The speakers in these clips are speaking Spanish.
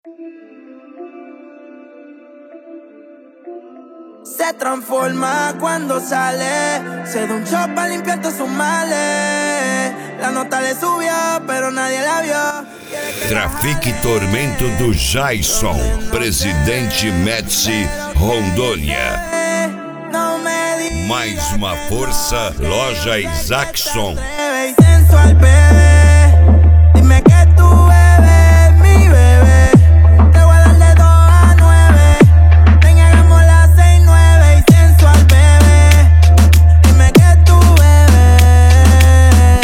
Se transforma cuando sale, se da un shot para limpiar todos sus males. La nota le subió, pero nadie la vio. Trafique Tormento do Jason, Presidente Médici, Rondônia. Mais uma força, Loja Isaacson. Sensual, bebé, dime que tú bebes, mi bebé. Te voy a dar de 2 a 9. Ven, hagamos las 6, 9. Y sensual, bebé, dime que tú bebes.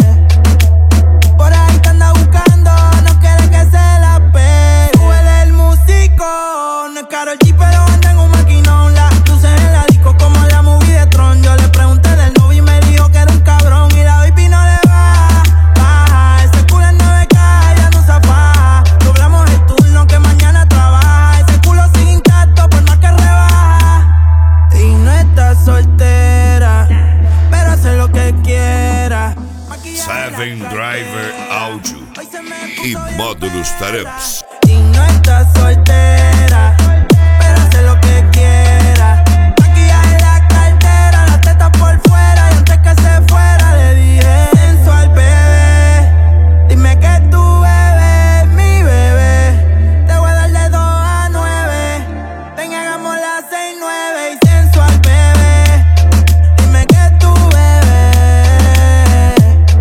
Por ahí te anda buscando, no quiere que se la pegue. Tú eres el músico, no es Karol G, pero anda en un maquinón. Las luces en la disco como la movie de Tron. Yo le pregunté del novio y me dijo que era un cabrón. Y la baby no le baja, ese culo en 9K, ya no se afaja. Doblamos el turno que mañana trabaja. Ese culo sigue intacto por más que rebaja. Y no está soltera, pero hace lo que quiera. Seven Driver Audio e módulos Taramps. Y no está soltera, pero hace lo que quiera. Maquillaje en la cartera, las tetas por fuera. Y antes que se fuera le dije: sensual, bebé, dime que tú bebes, mi bebé. Te voy a dar de 2 a 9. Ven, hagamos las 6, 9. Y sensual, bebé, dime que tú bebes.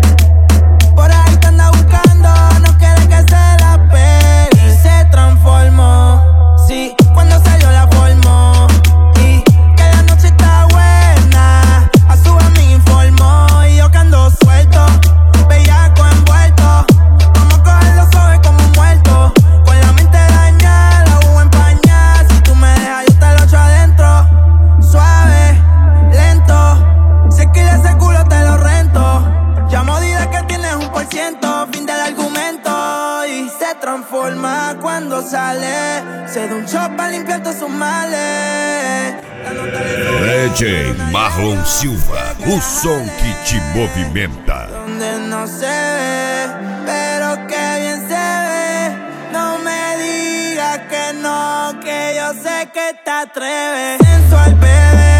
Por ahí te anda buscando, no quiere que se la pegue. Y se transformó, sí, cuando salió la formó. Y que la noche está buena, a su amiga informó. Y yo que ando suelto, bellaco envuelto. Vamos a cogerlo suave como un muerto. Con la mente dañada, la uva empañada. Si tú me dejas, yo te lo echo adentro. Suave, lento. Si esquiles ese culo, te lo rento. Llamo, dile que tienes 1%. Fin del argumento. Y se transforma cuando sale. Se da un shot para limpiar todos sus males. DJ Marlon Silva, o som que te movimenta. Donde no se ve, pero que bien se ve. No me digas que no, que yo sé que te atreves. Sensual, bebé.